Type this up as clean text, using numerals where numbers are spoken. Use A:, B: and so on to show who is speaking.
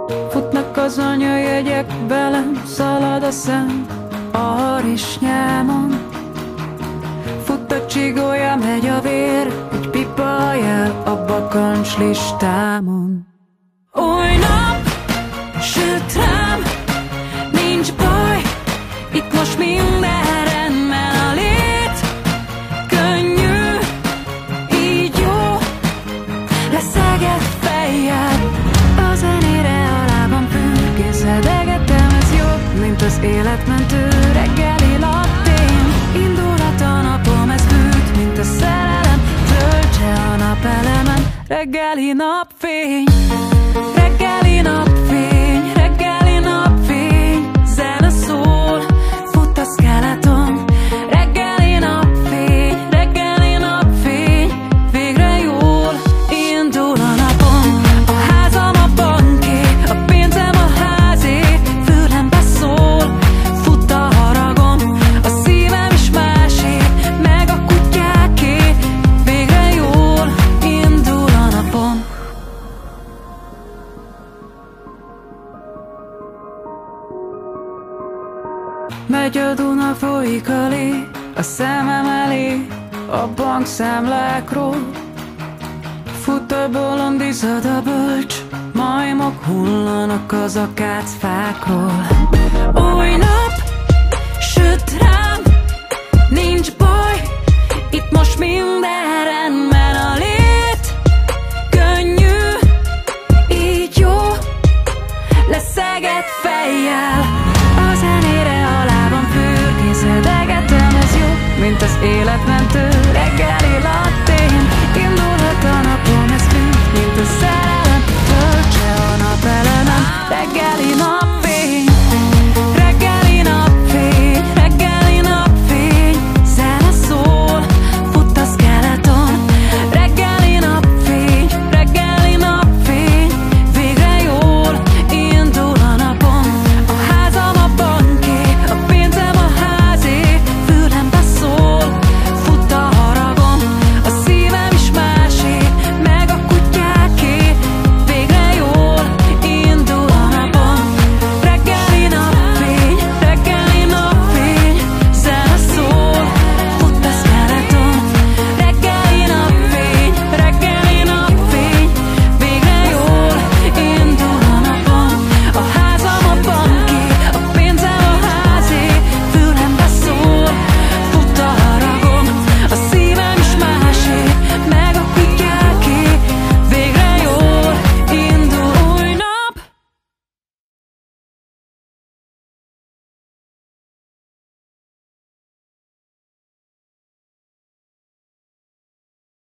A: Futnak az anyajegyek, velem szalad a szem a harisnyámon. Fut a csigolya, megy a vér, egy pipa jel a bakancs listámon. Új nap süt rám, nincs baj, itt most minden rendben, a lét könnyű, így jó, leszeget fejjel. A zenére a lábam fürgészedegetem, ez jobb, mint az életmentő reggeli lattén. Indulhat a napom, ez fűt, mint a szerelem, töltse a napelemen, reggeli napfény. Reggeli napfény, reggeli napfény, zene szól, fut a skeleton. Reggeli napfény, végre jól indul a napom. A házam a banké, a pénzem a házé, fülembe szól, fut a haragom. A szívem is másé, meg a kutyáké, végre jól indul a napom. Megy a Duna, folyik a lé, a szemem elé, a bankszámlákról. Fut a bolond, izzad a bölcs, majmok hullanak az akácfákról. Új nap süt rám, nincs baj, itt most minden rendben, a lét könnyű, így jó, leszeget fejjel. A zenére a lábam fürgészedegetem, ez jó, mint az életmentő reggeli latte.